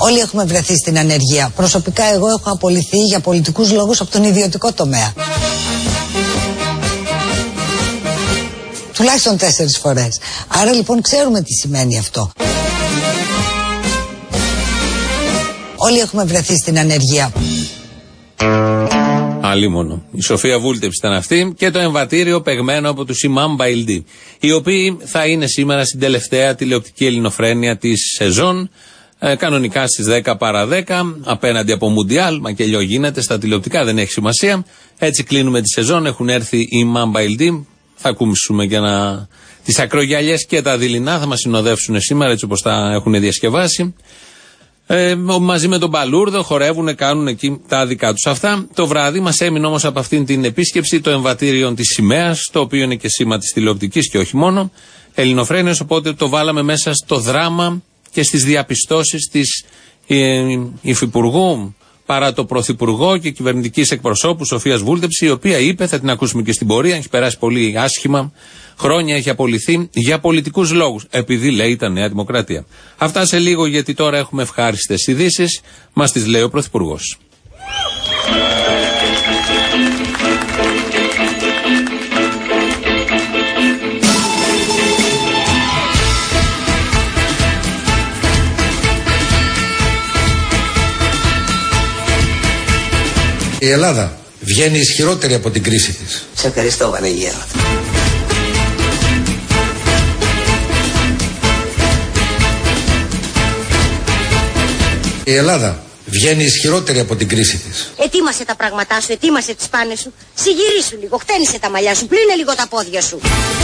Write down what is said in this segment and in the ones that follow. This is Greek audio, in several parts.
Όλοι έχουμε βρεθεί στην ανεργία. Προσωπικά εγώ έχω απολυθεί για πολιτικούς λόγους από τον ιδιωτικό τομέα. Τουλάχιστον 4 φορές. Άρα λοιπόν ξέρουμε τι σημαίνει αυτό. Όλοι έχουμε βρεθεί στην ανεργία. Αλίμονο. Η Σοφία Βούλτεψη ήταν αυτή και το εμβατήριο παιγμένο από τους Imam Baildi, οι οποίοι θα είναι σήμερα στην τελευταία τηλεοπτική ελληνοφρένεια της σεζόν, κανονικά στις 10 παρά 10, απέναντι από Μουντιάλ, μα και αλλιώς γίνεται στα τηλεοπτικά, δεν έχει σημασία. Έτσι κλείνουμε τη σεζόν, έχουν έρθει οι Imam Baildi, θα ακούσουμε και τις ακρογιαλιές και τα δειλινά, θα μας συνοδεύσουν σήμερα έτσι όπως τα έχουν διασκευάσει. Μαζί με τον Μπαλούρδο χορεύουν, κάνουν εκεί τα δικά τους αυτά. Το βράδυ μας έμεινε όμως από αυτήν την επίσκεψη το εμβατήριο της σημαίας, το οποίο είναι και σήμα της τηλεοπτικής και όχι μόνο ελληνοφρένειας, οπότε το βάλαμε μέσα στο δράμα και στις διαπιστώσεις της υφυπουργού παρά το πρωθυπουργό και κυβερνητικής εκπροσώπου Σοφίας Βούλτεψη, η οποία είπε, θα την ακούσουμε και στην πορεία, έχει περάσει πολύ άσχημα, χρόνια έχει απολυθεί για πολιτικούς λόγους, επειδή λέει ήταν Νέα Δημοκρατία. Αυτά σε λίγο, γιατί τώρα έχουμε ευχάριστες ειδήσεις, μας τις λέει ο πρωθυπουργός. Η Ελλάδα βγαίνει ισχυρότερη από την κρίση της. Σε ευχαριστώ, Βανεγέρο. Η Ελλάδα βγαίνει ισχυρότερη από την κρίση της. Ετοίμασε τα πράγματά σου, ετοίμασε τις πάνες σου. Συγυρίσου λίγο, χτένισε τα μαλλιά σου, πλύνε λίγο τα πόδια σου.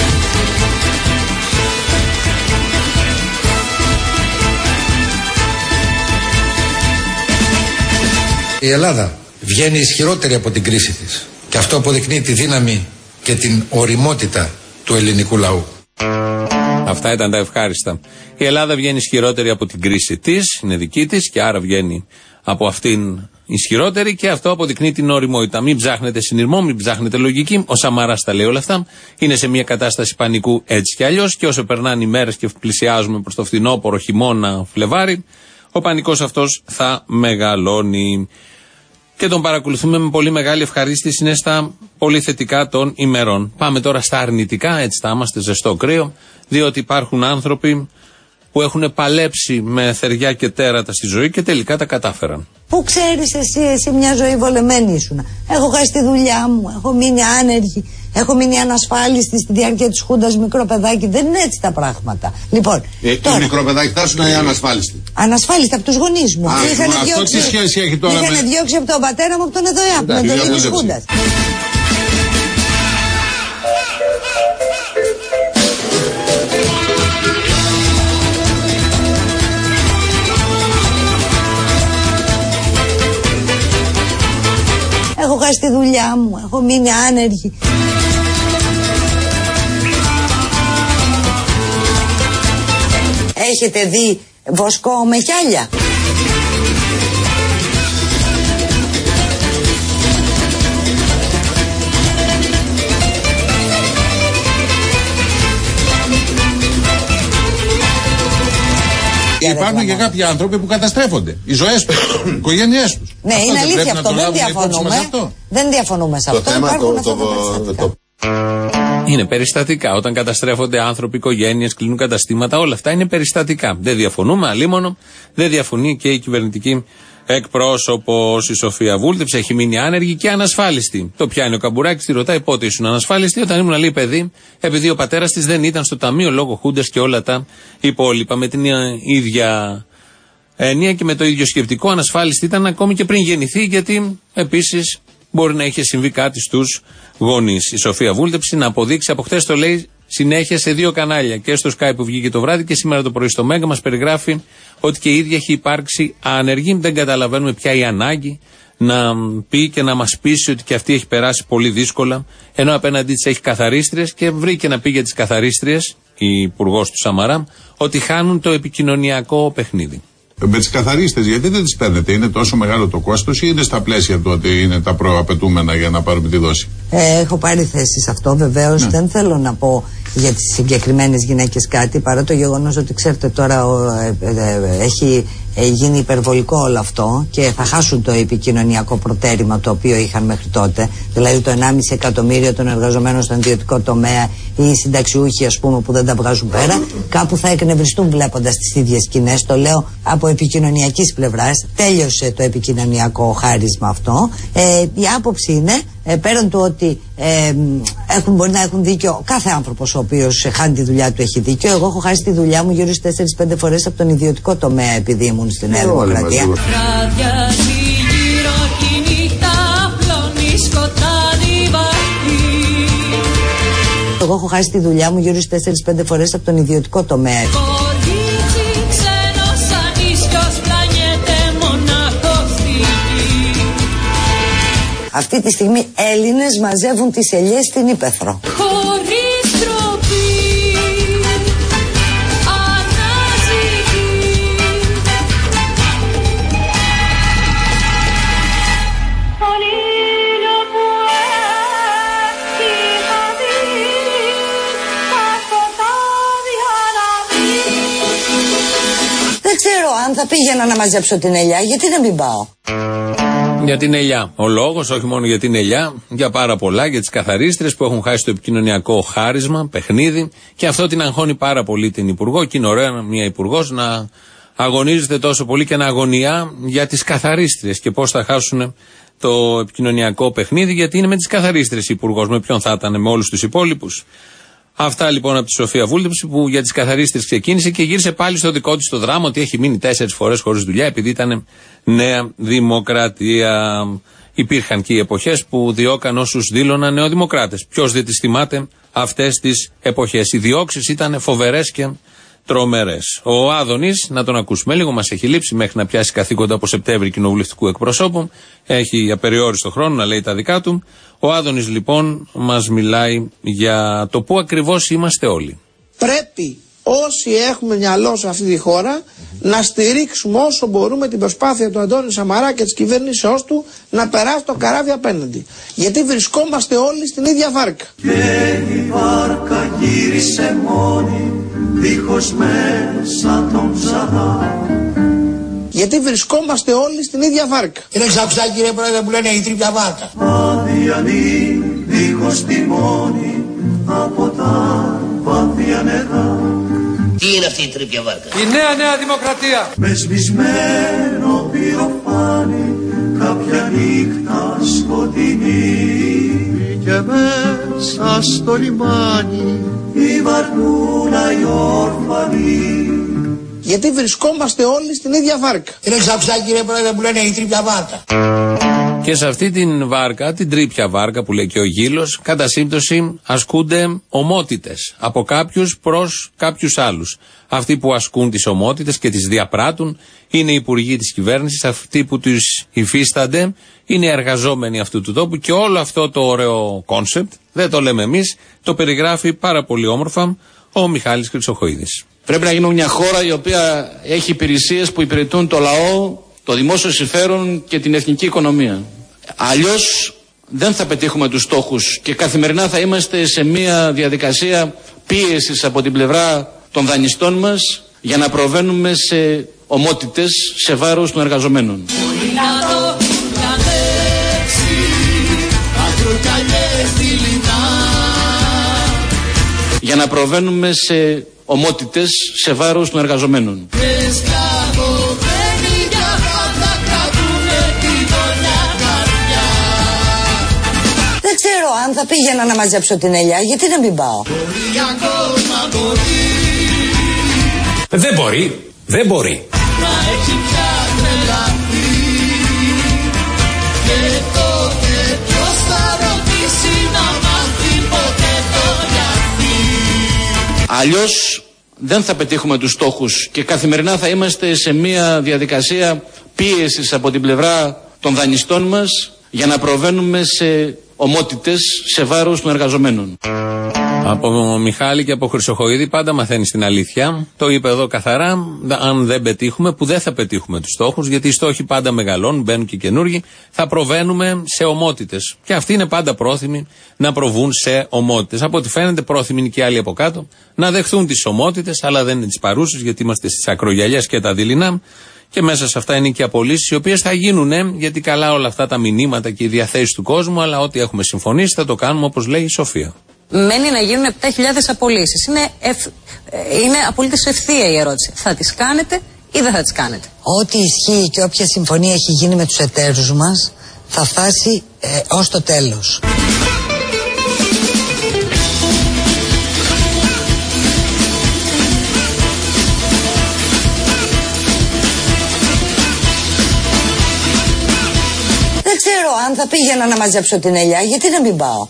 Η Ελλάδα βγαίνει ισχυρότερη από την κρίση της. Και αυτό αποδεικνύει τη δύναμη και την ωριμότητα του ελληνικού λαού. Αυτά ήταν τα ευχάριστα. Η Ελλάδα βγαίνει ισχυρότερη από την κρίση της, είναι δική της και άρα βγαίνει από αυτήν ισχυρότερη και αυτό αποδεικνύει την ωριμότητα. Μην ψάχνετε συνειρμό, μην ψάχνετε λογική. Ο Σαμαράς τα λέει όλα αυτά. Είναι σε μια κατάσταση πανικού έτσι κι αλλιώς και όσο περνάνε οι μέρες και πλησιάζουμε προς το φθινόπωρο, χειμώνα, Φλεβάρι, ο πανικός αυτός θα μεγαλώνει. Και τον παρακολουθούμε με πολύ μεγάλη ευχαρίστηση, είναι στα πολύ θετικά των ημερών. Πάμε τώρα στα αρνητικά, έτσι θα είμαστε, ζεστό κρύο, διότι υπάρχουν άνθρωποι που έχουν παλέψει με θεριά και τέρατα στη ζωή και τελικά τα κατάφεραν. Πού ξέρεις εσύ μια ζωή βολεμένη ήσουνα. Έχω χάσει τη δουλειά μου, έχω μείνει άνεργη, έχω μείνει ανασφάλιστη στη διάρκεια της Χούντας, μικρό παιδάκι. Δεν είναι έτσι τα πράγματα. Λοιπόν, τώρα, μικρό παιδάκι θα ήσουν ανασφάλιστη. Ανασφάλιστη από τους γονείς μου. Αυτό τι σχέση έχει τώρα με... Είχαν διώξει από τον πατέρα μου, από τον ΕΔΟΕΑ, από την εντολή της Χούντας. Έχω χάσει τη δουλειά μου, έχω μείνει άνεργη. Έχετε δει βοσκό με χιάλια? Υπάρχουν και κάποιοι άνθρωποι που καταστρέφονται. Οι ζωές τους, οι οικογένειές τους. Ναι, είναι αλήθεια αυτό. Δεν διαφωνούμε. Δεν διαφωνούμε σε αυτό. Υπάρχουν αυτά τα περιστατικά. Είναι περιστατικά. Όταν καταστρέφονται άνθρωποι, οικογένειες, κλείνουν καταστήματα, όλα αυτά είναι περιστατικά. Δεν διαφωνούμε, αλίμονο. Δεν διαφωνεί και η κυβερνητική εκπρόσωπος, η Σοφία Βούλτεψη, έχει μείνει άνεργη και ανασφάλιστη. Το πιάνει ο Καμπουράκης, τη ρωτάει πότε ήσουν ανασφάλιστη. Όταν ήμουν, λέει, παιδί, επειδή ο πατέρας της δεν ήταν στο ταμείο λόγω Χούντας και όλα τα υπόλοιπα. Με την ίδια έννοια και με το ίδιο σκεπτικό, ανασφάλιστη ήταν ακόμη και πριν γεννηθεί, γιατί επίσης μπορεί να είχε συμβεί κάτι στους γονείς. Η Σοφία Βούλτεψη να αποδείξει, από χτες το λέει συνέχεια σε 2 κανάλια, και στο Skype που βγήκε το βράδυ και σήμερα το πρωί στο Μέγκα, μας περιγράφει ότι και η ίδια έχει υπάρξει άνεργη. Δεν καταλαβαίνουμε πια η ανάγκη να πει και να μας πείσει ότι και αυτή έχει περάσει πολύ δύσκολα, ενώ απέναντί της έχει καθαρίστριες και βρήκε να πει για τις καθαρίστριες, η υπουργός του Σαμαρά, ότι χάνουν το επικοινωνιακό παιχνίδι. Με τις καθαρίστες, γιατί δεν τις παίρνετε, είναι τόσο μεγάλο το κόστος ή είναι στα πλαίσια του ότι είναι τα προαπαιτούμενα για να πάρουμε τη δόση? Έχω πάρει θέση σε αυτό, βεβαίως. Ναι. Δεν θέλω να πω για τις συγκεκριμένες γυναίκες κάτι, παρά το γεγονός ότι ξέρετε τώρα έχει γίνει υπερβολικό όλο αυτό και θα χάσουν το επικοινωνιακό προτέρημα το οποίο είχαν μέχρι τότε, δηλαδή το 1,5 εκατομμύριο των εργαζομένων στον ιδιωτικό τομέα ή οι συνταξιούχοι, ας πούμε, που δεν τα βγάζουν πέρα, κάπου θα εκνευριστούν βλέποντας τις ίδιες σκηνές. Το λέω από επικοινωνιακής πλευράς. Τέλειωσε το επικοινωνιακό χάρισμα αυτό. Η άποψη είναι, πέραν του ότι μπορεί να έχουν δίκιο κάθε άνθρωπος ο οποίος χάνει τη δουλειά του, έχει δίκιο. Εγώ έχω χάσει τη δουλειά μου γύρω στις 4-5 φορές από τον ιδιωτικό τομέα επειδή ήμουν στη Νέα Δημοκρατία. Εγώ έχω χάσει τη δουλειά μου γύρω στις 4-5 φορές από τον ιδιωτικό τομέα. Αυτή τη στιγμή Έλληνες μαζεύουν τις ελιές στην Ύπαιθρο. Δεν ξέρω αν θα πήγαινα να μαζέψω την ελιά, γιατί να μην πάω. Για την ελιά. Ο λόγος, όχι μόνο για την ελιά, για πάρα πολλά, για τις καθαρίστρες που έχουν χάσει το επικοινωνιακό χάρισμα, παιχνίδι, και αυτό την αγχώνει πάρα πολύ την Υπουργό. Και είναι ωραίο μια Υπουργός να αγωνίζεται τόσο πολύ και να αγωνιά για τις καθαρίστρες και πώς θα χάσουν το επικοινωνιακό παιχνίδι, γιατί είναι με τις καθαρίστρες Υπουργός. Με ποιον θα ήταν, με όλους τους υπόλοιπους. Αυτά λοιπόν από τη Σοφία Βούλτεψη που για τις καθαρίστρες ξεκίνησε και γύρισε πάλι στο δικό της το δράμα ότι έχει μείνει 4 φορές χωρίς δουλειά επειδή ήταν Νέα Δημοκρατία. Υπήρχαν και οι εποχές που διώκαν όσους δήλωναν νεοδημοκράτες. Ποιος δεν τις θυμάται αυτές τις εποχές. Οι διώξεις ήταν φοβερές και τρομερές. Ο Άδωνης, να τον ακούσουμε λίγο, μας έχει λείψει μέχρι να πιάσει καθήκοντα από Σεπτέμβρη κοινοβουλευτικού εκπροσώπου. Έχει απεριόριστο χρόνο να λέει τα δικά του. Ο Άδωνης λοιπόν μας μιλάει για το πού ακριβώς είμαστε όλοι. Πρέπει όσοι έχουμε μυαλό σε αυτή τη χώρα να στηρίξουμε όσο μπορούμε την προσπάθεια του Αντώνη Σαμαρά και της κυβέρνησεώς του να περάσει το καράβι απέναντι. Γιατί βρισκόμαστε όλοι στην ίδια βάρκα. Και η βάρκα γύρισε μόνη, δίχως μέσα τον ψαρά. Γιατί βρισκόμαστε όλοι στην ίδια βάρκα. Είναι ξακουστά, κύριε Πρόεδρε, που λένε η τρίπια βάρκα. Αδιανή, δίχως τιμόνι, από τα βάθια νερά. Τι είναι αυτή η τρίπια βάρκα? Η Νέα Δημοκρατία. Με σβησμένο πυροφάνι, κάποια νύχτα σκοτεινή. Και μέσα στο λιμάνι, η βαρκούλα η όρφανη. Γιατί βρισκόμαστε όλοι στην ίδια βάρκα. Είναι ξακουστά, κύριε Πρόεδρε, που λένε η τρίπια βάρκα. Και σε αυτή την βάρκα, την τρίπια βάρκα που λέει και ο Γήλος, κατά σύμπτωση ασκούνται ομότητες από κάποιους προς κάποιους άλλους. Αυτοί που ασκούν τις ομότητες και τις διαπράττουν είναι οι υπουργοί της κυβέρνησης, αυτοί που τους υφίστανται είναι οι εργαζόμενοι αυτού του τόπου και όλο αυτό το ωραίο κόνσεπτ, δεν το λέμε εμείς, το περιγράφει πάρα πολύ όμορφα ο Μιχάλης Χρυσοχοΐδης. Πρέπει να γίνουμε μια χώρα η οποία έχει υπηρεσίες που υπηρετούν το λαό, το δημόσιο συμφέρον και την εθνική οικονομία. Αλλιώς δεν θα πετύχουμε τους στόχους και καθημερινά θα είμαστε σε μια διαδικασία πίεσης από την πλευρά των δανειστών μας για να προβαίνουμε σε ομότητες σε βάρος των εργαζομένων. Για να προβαίνουμε σε ομότητες σε βάρος των εργαζομένων. Δεν ξέρω αν θα πήγαινα να μαζέψω την ελιά, γιατί να μην πάω. Δεν μπορεί, δεν μπορεί. Αλλιώς δεν θα πετύχουμε τους στόχους και καθημερινά θα είμαστε σε μια διαδικασία πίεσης από την πλευρά των δανειστών μας για να προβαίνουμε σε ομότητες σε βάρος των εργαζομένων. Από Μιχάλη και από Χρυσοχοΐδη πάντα μαθαίνει την αλήθεια. Το είπε εδώ καθαρά. Αν δεν πετύχουμε, που δεν θα πετύχουμε τους στόχους, γιατί οι στόχοι πάντα μεγαλώνουν, μπαίνουν και καινούργοι, θα προβαίνουμε σε ομότητες. Και αυτοί είναι πάντα πρόθυμοι να προβούν σε ομότητες. Από ό,τι φαίνεται, πρόθυμοι είναι και άλλοι από κάτω να δεχθούν τις ομότητες, αλλά δεν είναι τις παρούσες, γιατί είμαστε στις ακρογιαλιές και τα δειλινά. Και μέσα σε αυτά είναι και απολύσεις, οι οποίες θα γίνουν, γιατί καλά όλα αυτά τα μηνύματα και οι διαθέσεις του κόσμου, αλλά ό,τι έχουμε συμφωνήσει θα το κάνουμε όπως λέει η Σοφία. Μένει να γίνουν 7.000 απολύσεις. Είναι απολύτως ευθεία η ερώτηση. Θα τις κάνετε ή δεν θα τις κάνετε? Ό,τι ισχύει και όποια συμφωνία έχει γίνει με τους εταίρους μας θα φτάσει ως το τέλος. Δεν ξέρω, αν θα πήγαινα να μαζέψω την ελιά, γιατί να μην πάω.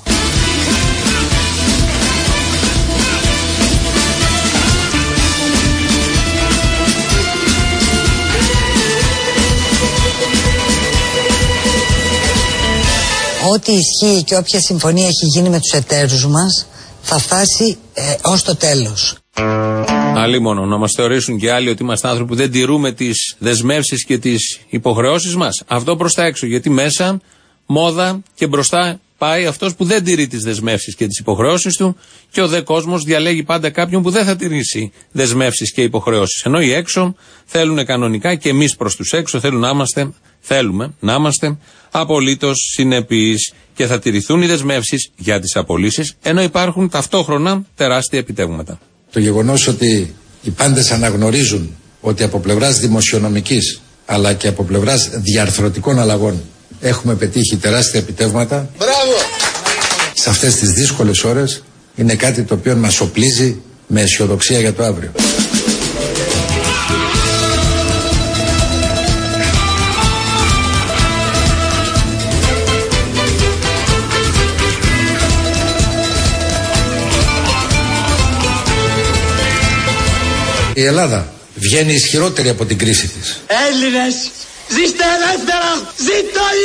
Ό,τι ισχύει και όποια συμφωνία έχει γίνει με τους εταίρους μας θα φτάσει ως το τέλος. Αλίμονο, να μας θεωρήσουν και άλλοι ότι είμαστε άνθρωποι που δεν τηρούμε τις δεσμεύσεις και τις υποχρεώσεις μας. Αυτό προς τα έξω, γιατί μέσα μόδα και μπροστά πάει αυτός που δεν τηρεί τις δεσμεύσεις και τις υποχρεώσεις του, και ο δε κόσμος διαλέγει πάντα κάποιον που δεν θα τηρήσει δεσμεύσεις και υποχρεώσεις. Ενώ οι έξω θέλουν κανονικά, και εμείς προς τους έξω θέλουμε να είμαστε απολύτως συνεπείς, και θα τηρηθούν οι δεσμεύσεις για τις απολύσεις, ενώ υπάρχουν ταυτόχρονα τεράστια επιτεύγματα. Το γεγονός ότι οι πάντες αναγνωρίζουν ότι από πλευράς δημοσιονομικής αλλά και από πλευράς διαρθρωτικών αλλαγών έχουμε πετύχει τεράστια επιτεύγματα. Μπράβο! Σε αυτές τις δύσκολες ώρες είναι κάτι το οποίο μας οπλίζει με αισιοδοξία για το αύριο. Η Ελλάδα βγαίνει ισχυρότερη από την κρίση της. Έλληνες, ζήστε ελεύθερα, ζήτω η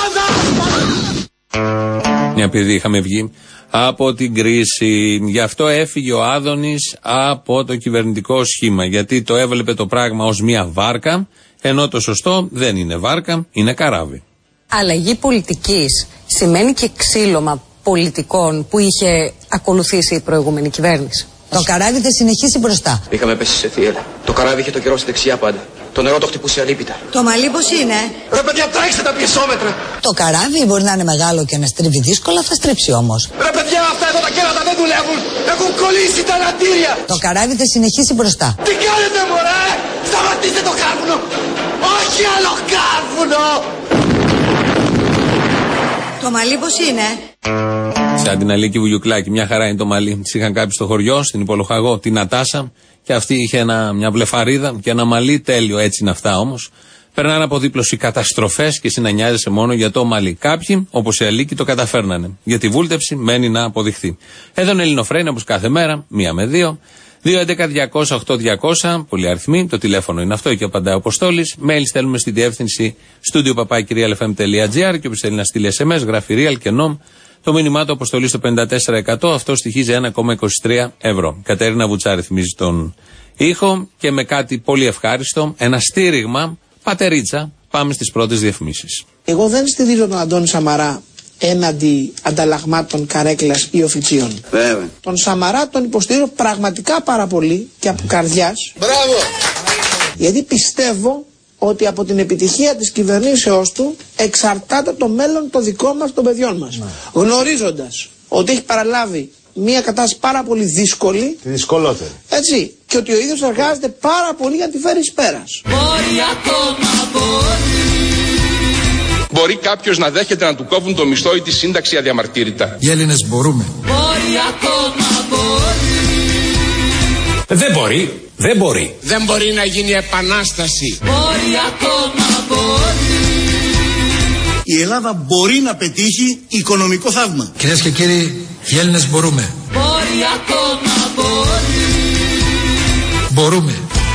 Ελλάδα! Επειδή είχαμε βγει από την κρίση, γι' αυτό έφυγε ο Άδωνης από το κυβερνητικό σχήμα, γιατί το έβλεπε το πράγμα ως μια βάρκα, ενώ το σωστό δεν είναι βάρκα, είναι καράβι. Αλλαγή πολιτικής σημαίνει και ξύλωμα πολιτικών που είχε ακολουθήσει η προηγούμενη κυβέρνηση. Το καράβι θα συνεχίσει μπροστά. Είχαμε πέσει σε θύελα. Το καράβι είχε το καιρό στη δεξιά πάντα. Το νερό το χτυπούσε αλίπητα. Το μαλλί πώς είναι? Ρε παιδιά, τρέξτε τα πιεσόμετρα! Το καράβι μπορεί να είναι μεγάλο και να στρίβει δύσκολα, θα στρίψει όμως. Ρε παιδιά, αυτά εδώ τα κέρατα δεν δουλεύουν! Έχουν κολλήσει τα λατήρια! Το καράβι θα συνεχίσει μπροστά. Τι κάνετε, μωρέ! Σταματήστε το κάρβουνο! Όχι άλλο κάρβουνο! Το μαλλί πώς είναι? Σαν την Αλίκη Βουγιουκλάκη, μια χαρά είναι το μαλλί. Τις είχαν κάποιοι στο χωριό, στην Υπολοχαγό, την Νατάσα, και αυτή είχε μια βλεφαρίδα και ένα μαλλί τέλειο. Έτσι είναι αυτά όμως. Περνάνε από δίπλωση καταστροφές και εσύ να νοιάζεσαι μόνο για το μαλλί. Κάποιοι, όπως η Αλίκη, το καταφέρνανε. Για τη βούλτεψη μένει να αποδειχθεί. Εδώ είναι Ελληνοφρένια, όπως κάθε μέρα, 1 με 2. 2.11.200.8.200, πολλοί αριθμοί, το τηλέφωνο είναι αυτό και απαντάει ο Αποστόλης. Mail στέλνουμε στη διεύθυνση studio@realfm.gr, και όποιος θέλει να στείλει SMS, γράφει real και nom. Το μήνυμά του αποστολή στο 54%, αυτό στοιχίζει 1,23 ευρώ. Κατέρινα Βουτσά ρυθμίζει τον ήχο, και με κάτι πολύ ευχάριστο, ένα στήριγμα, πατερίτσα, πάμε στις πρώτες διαφημίσεις. Εγώ δεν στηρίζω τον Αντώνη Σαμαρά έναντι ανταλλαγμάτων καρέκλας ή οφιτσίων. Βέβαια. Τον Σαμαρά τον υποστηρίζω πραγματικά πάρα πολύ και από καρδιάς. Μπράβο! Γιατί πιστεύω ότι από την επιτυχία της κυβερνήσεώς του εξαρτάται το μέλλον το δικό μας, των παιδιών μας. Γνωρίζοντας ότι έχει παραλάβει μια κατάσταση πάρα πολύ δύσκολη. Τη δυσκολότερη. Έτσι. Και ότι ο ίδιος εργάζεται πάρα πολύ για να τη φέρει εις πέρας. Μπορεί κάποιος να δέχεται να του κόβουν το μισθό ή τη σύνταξη αδιαμαρτύρητα? Οι Έλληνες μπορούμε. Δεν μπορεί. Δεν μπορεί. Δεν μπορεί να γίνει επανάσταση. Η Ελλάδα μπορεί να πετύχει οικονομικό θαύμα. Κυρίες και κύριοι, οι Έλληνες μπορούμε. Μπορούμε.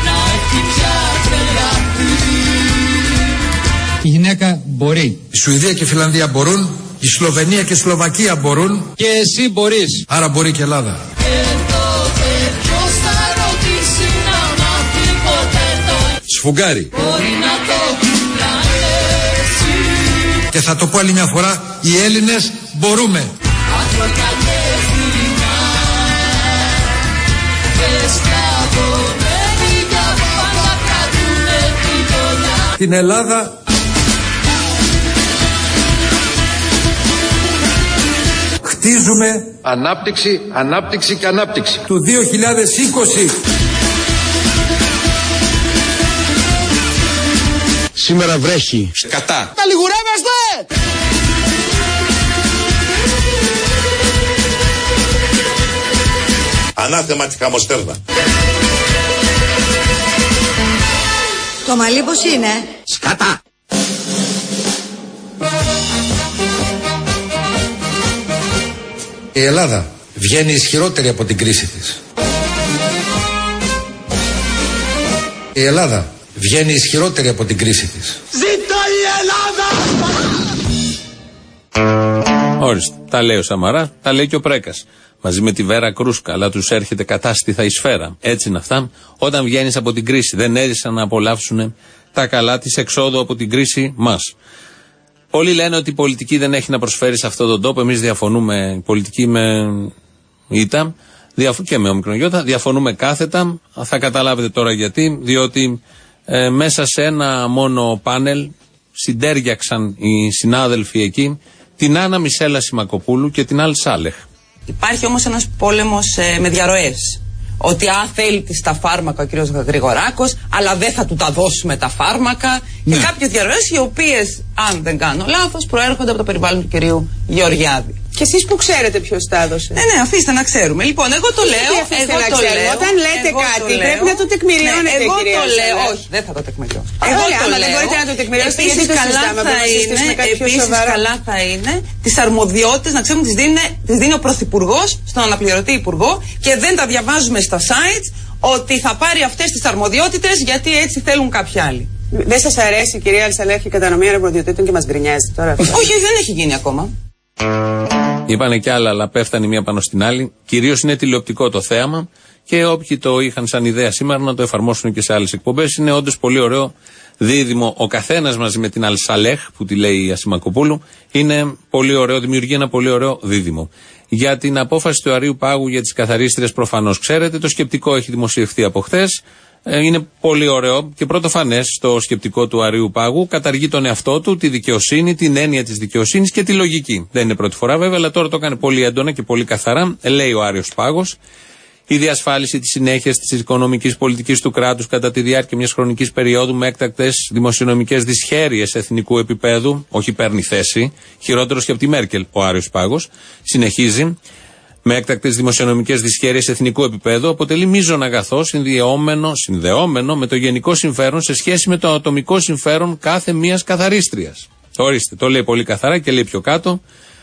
Η γυναίκα μπορεί. Η Σουηδία και η Φιλανδία μπορούν. Η Σλοβενία και η Σλοβακία μπορούν. Και εσύ μπορείς. Άρα μπορεί και η Ελλάδα. Σφουγγάρι. Και θα το πω άλλη μια φορά, οι Έλληνες μπορούμε. Την Ελλάδα χτίζουμε Ανάπτυξη, ανάπτυξη και ανάπτυξη. του 2020. Σήμερα βρέχει. Σκατά. Τα λιγουρεύεστε! Ανάθεμα τη χαμοστέρνα. Το μαλλί πώς είναι? Σκατά! Η Ελλάδα βγαίνει ισχυρότερη από την κρίση της. Η Ελλάδα βγαίνει ισχυρότερη από την κρίση της. Ζήτω η Ελλάδα! Ορίστε, τα λέει ο Σαμαρά, τα λέει και ο Πρέκας. Μαζί με τη Βέρα Κρούσκα, αλλά τους έρχεται κατάστηθα η σφαίρα. Έτσι είναι αυτά. Όταν βγαίνεις από την κρίση, δεν έζησαν να απολαύσουν τα καλά της εξόδου από την κρίση μας. Πολλοί λένε ότι η πολιτική δεν έχει να προσφέρει σε αυτόν τον τόπο. Εμείς διαφωνούμε, η πολιτική με ήττα και με ομικρονιώτα, διαφωνούμε κάθετα. Θα καταλάβετε τώρα γιατί, διότι μέσα σε ένα μόνο πάνελ συντέριαξαν οι συνάδελφοι εκεί την Άννα Μισέλα Σιμακοπούλου και την Αλ Σάλεχ. Υπάρχει όμως ένας πόλεμος με διαρροές. Ότι θέλει τα φάρμακα ο κύριος Γρηγοράκος, αλλά δεν θα του τα δώσουμε τα φάρμακα. Ναι. Και κάποιες διαρροές οι οποίες, αν δεν κάνω λάθος, προέρχονται από το περιβάλλον του κυρίου Γεωργιάδη. Και εσείς που ξέρετε ποιος τα έδωσε? Ναι, αφήστε να ξέρουμε. Λοιπόν, εγώ το λέω. Όταν λέτε κάτι, πρέπει να το τεκμηριώνετε, εγώ κυρία. Εγώ το λέω. Όχι, δεν θα το τεκμηριώσω. Εγώ το λέω. Δεν μπορείτε να το τεκμηριώσετε, γιατί το συζητάμε. Επίσης, καλά θα είναι τις αρμοδιότητες, να ξέρουμε, τις δίνει ο Πρωθυπουργός στον αναπληρωτή Υπουργό και δεν τα διαβάζουμε στα sites ότι θα πάρει αυτές τις αρμοδιότητες γιατί έτσι θέλουν κάποιοι άλλοι. Δεν σας αρέσει, κυρία Αλσαλέχ, η κατανομή αρμοδιοτήτων και μας γκρινιάζει τώρα? Όχι, δεν έχει γίνει ακόμα. Είπανε κι άλλα, αλλά πέφτανε μία πάνω στην άλλη. Κυρίως είναι τηλεοπτικό το θέαμα και όποιοι το είχαν σαν ιδέα σήμερα να το εφαρμόσουν και σε άλλες εκπομπές. Είναι όντως πολύ ωραίο δίδυμο. Ο καθένας μαζί με την Αλσαλέχ, που τη λέει η Ασημακοπούλου, είναι πολύ ωραίο, δημιουργεί ένα πολύ ωραίο δίδυμο. Για την απόφαση του Αρείου Πάγου για τις καθαρίστριες, προφανώς ξέρετε, το σκεπτικό έχει δημοσιευθεί από χθες. Είναι πολύ ωραίο και πρωτοφανές το σκεπτικό του Αρείου Πάγου. Καταργεί τον εαυτό του, τη δικαιοσύνη, την έννοια της δικαιοσύνης και τη λογική. Δεν είναι πρώτη φορά βέβαια, αλλά τώρα το έκανε πολύ έντονα και πολύ καθαρά. Λέει ο Άρειος Πάγος. Η διασφάλιση της συνέχειας της οικονομικής πολιτικής του κράτους κατά τη διάρκεια μιας χρονικής περίοδου με έκτακτες δημοσιονομικές δυσχέρειες εθνικού επίπεδου. Όχι παίρνει θέση. Χειρότερος και από τη Μέρκελ ο Άρειος Πάγος. Συνεχίζει. Με έκτακτες δημοσιονομικές δυσχέρειες εθνικού επίπεδου αποτελεί μείζον αγαθό συνδεόμενο με το γενικό συμφέρον σε σχέση με το ατομικό συμφέρον κάθε μίας καθαρίστριας. Ορίστε, το λέει πολύ καθαρά και λέει πιο κάτω